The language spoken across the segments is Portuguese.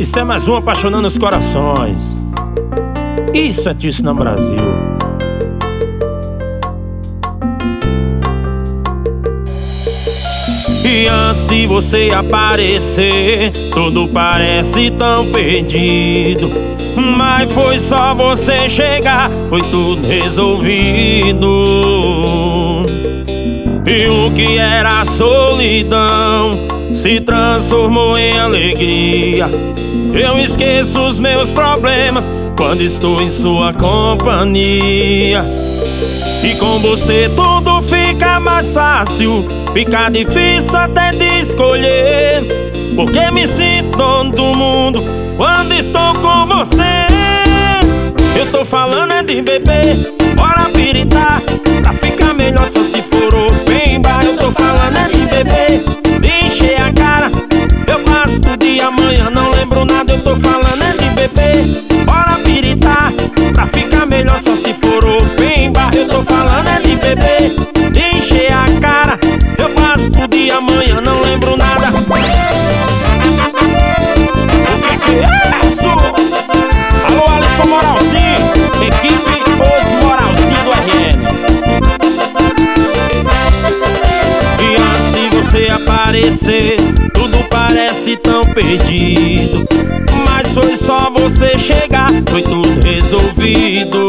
Isso é mais um apaixonando os corações. Isso é Tício no Brasil. E antes de você aparecer, tudo parece tão perdido. Mas foi só você chegar, foi tudo resolvido. E o que era solidão se transformou em alegria. Eu esqueço os meus problemas quando estou em sua companhia. E com você tudo fica mais fácil, fica difícil até de escolher, porque me sinto dono do mundo quando estou com você. Eu tô falando é de beber, bora piritar, pra ficar melhor só se for open bar. Eu tô falando é de beber, de encher a cara, eu passo o dia, amanhã não lembro nada. Eu tô falando é de beber, bora piritar, pra ficar melhor só se for open bar. Eu tô falando é de beber, de encher a cara, eu passo o dia, amanhã não lembro nada. O que é isso? Alô, Alisson Moralzinho, equipe Os Moralzinho do RN. E antes de você aparecer, tudo parece tão perdido. Mas foi só você chegar, foi tudo resolvido.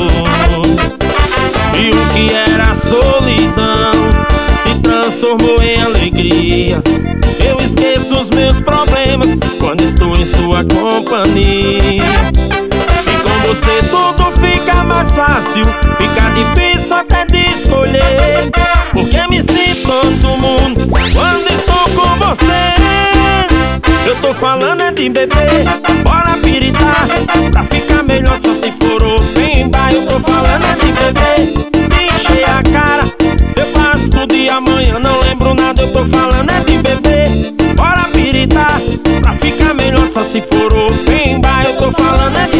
E o que era solidão se transformou em alegria. Eu esqueço os meus problemas quando estou em sua companhia. E com você tudo fica mais fácil, fica difícil até de escolher, porque me sinto dono do mundo quando estou com você. Eu tô falando é de beber, bora piritar, pra ficar melhor só se for open bar. Eu tô falando é de beber, de encher a cara, eu passo o dia, amanhã não lembro nada. Eu tô falando é de beber, bora piritar, pra ficar melhor só se for open bar. Eu tô falando é de